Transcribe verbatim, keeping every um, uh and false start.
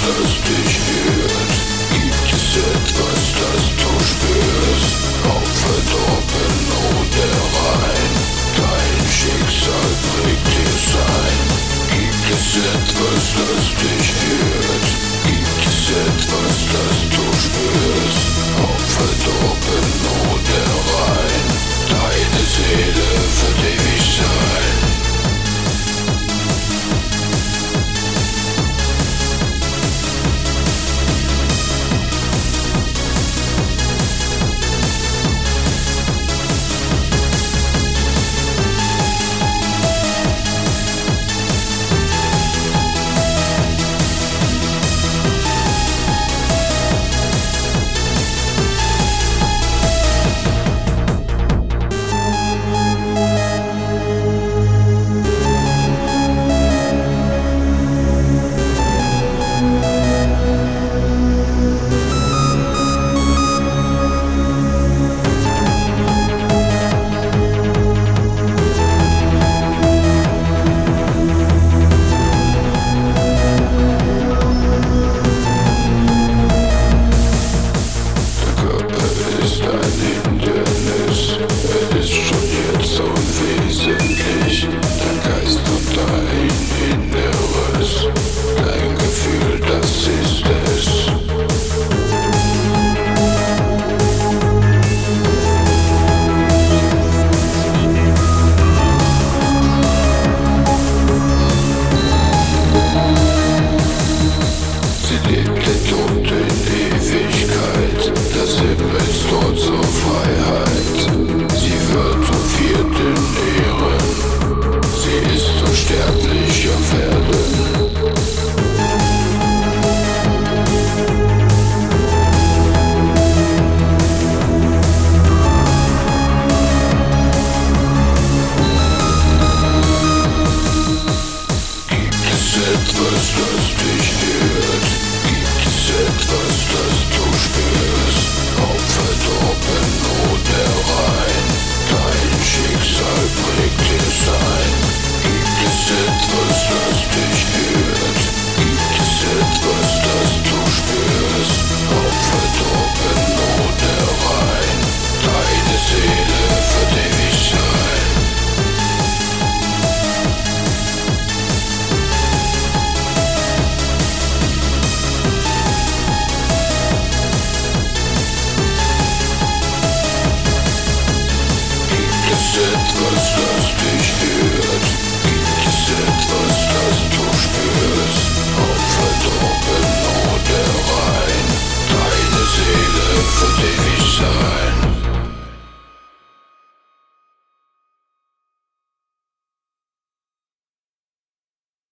das dich führt? Gibt es etwas, das du spürst? Auf oben ohne rein, dein Schicksal bringt dich sein. Gibt es etwas, das dich führt? Gibt es etwas, das du spürst? Auf oben ohne rein, deine Seele wird ewig sein. Ist schon jetzt unwesentlich, dein Geist und dein Inneres, dein Gefühl, das ist es. Sie lebt den Tod in Ewigkeit, das Himmel ist dort zur Freiheit. Sie wird hofiert in Ehren, sie ist unsterblich auf Erden. Gibt es etwas, das dich führt? Gibt es etwas, das du spürst? Auf oben ohne rein, dein Schicksal bringt dich sein. Gibt es etwas, das dich führt? Gibt es etwas, das du spürst?